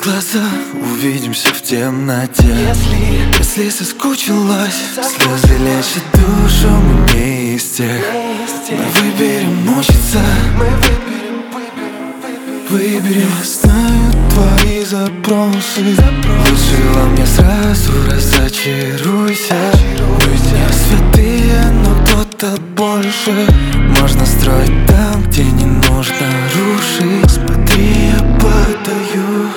глаза, увидимся в темноте. Если соскучилась, слезы лечат душу, мы не из тех. Мы выберем мучиться, выберем. Знаю твои запросы, лучше во мне сразу разочаруйся. Мы не святые, но кто-то больше. Можно строить там, где не нужно рушить. Смотри, я падаю,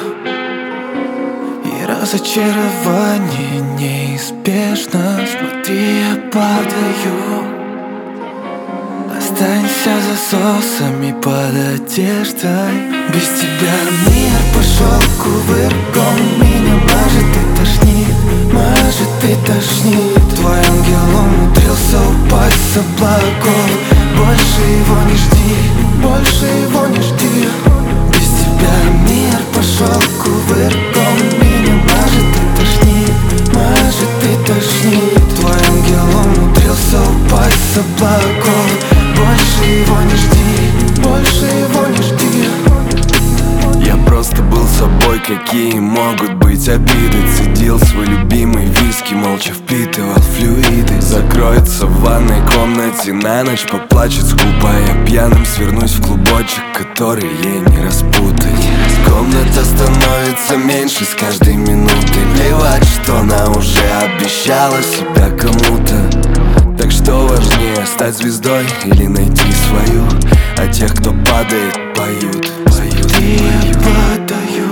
и разочарование неизбежно. Смотри, я падаю. Останься засосами под одеждой. Без тебя мир пошел кувырком. Меня может и тошнит, может и тошнит. Твой ангел умудрился упасть с облаков. Больше его не жди, больше его не жди. Без тебя мир пошел кувырком. Меня может и тошнит, может и тошнит. Твой ангел умудрился упасть с облаков. Больше его не жди, больше его не жди. Я просто был собой, какие могут быть обиды. Цедил свой любимый виски, молча впитывал флюиды. Закроется в ванной комнате на ночь, поплачет скупо. Я пьяным свернусь в клубочек, который ей не распутать. Комната становится меньше с каждой минутой. Плевать, что она уже обещала себя кому-то. Так что важнее, стать звездой или найти свою? А тех, кто падает, поют. Смотри, я падаю,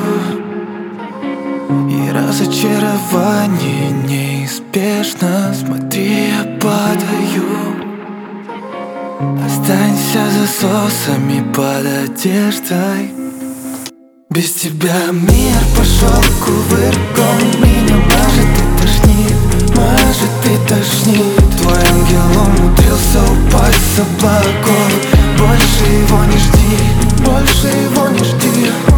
и разочарование неизбежно. Смотри, я падаю. Останься засосами под одеждой. Без тебя мир пошел кувырком. Меня может и тошнит, может и тошнит. Твой ангел умудрился упасть с облаков. Больше его не жди, больше его не жди.